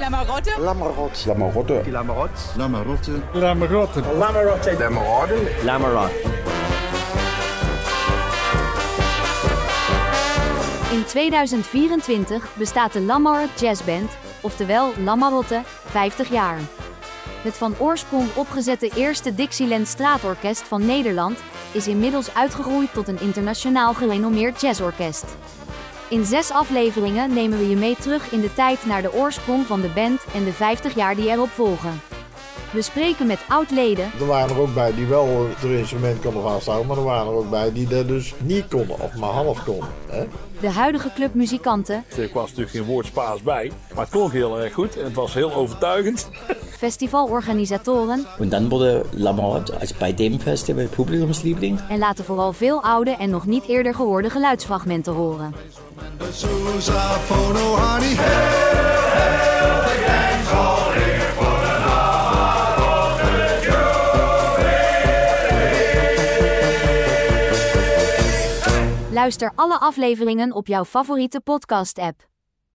La Marotte. La Marotte. La Marotte. La Marotte. La Marotte. La Marotte. La Marotte. La Marotte. La Marotte. In 2024 bestaat de La Marotte Jazzband, oftewel La Marotte, 50 jaar. Het van oorsprong opgezette eerste Dixieland straatorkest van Nederland is inmiddels uitgegroeid tot een internationaal gerenommeerd jazzorkest. In 6 afleveringen nemen we je mee terug in de tijd naar de oorsprong van de band en de 50 jaar die erop volgen. We spreken met oud-leden. Er waren er ook bij die wel het instrument konden vasthouden, maar er waren er ook bij die dat dus niet konden, of maar half konden. Hè? De huidige clubmuzikanten. Er was natuurlijk geen woord Spaans bij, maar het klonk heel erg goed en het was heel overtuigend. Festivalorganisatoren. En dan wurde La Marotte als bij dem Festival Publikumsliebling. En laten vooral veel oude en nog niet eerder gehoorde geluidsfragmenten horen. Luister alle afleveringen op jouw favoriete podcast-app.